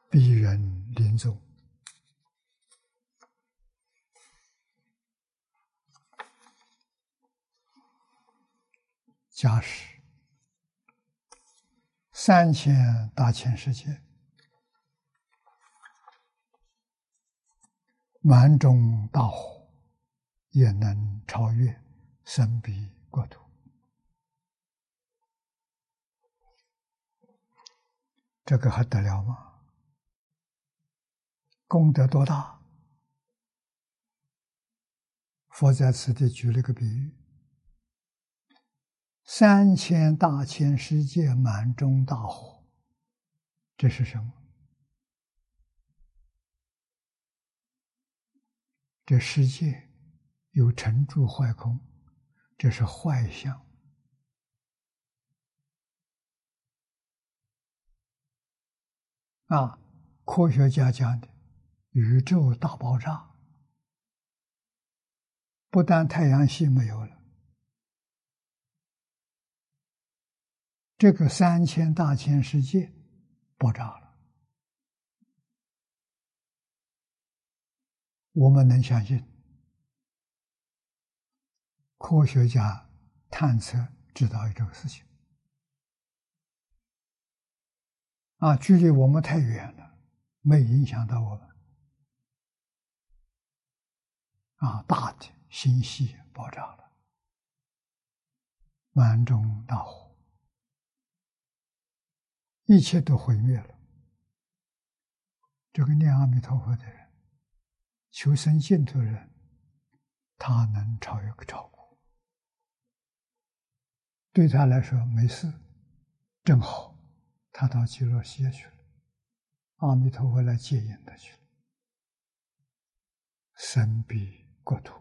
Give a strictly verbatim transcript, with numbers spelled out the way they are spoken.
逼人临终。假使三千大千世界，满中大火，也能超越神彼国土。这个还得了吗？功德多大？佛在此地举了个比喻：三千大千世界满中大火，这是什么？这世界有成住坏空，这是坏相。啊，科学家讲的宇宙大爆炸，不但太阳系没有了，这个三千大千世界爆炸了。我们能相信？科学家探测知道这个事情。啊，距离我们太远了，没影响到我们。啊，大的星系爆炸了，满中大火，一切都毁灭了。这个念阿弥陀佛的人，求生净土的人，他能超越超过，对他来说没事，正好他到极乐世界去了，阿弥陀佛来接引他去了，神彼国土。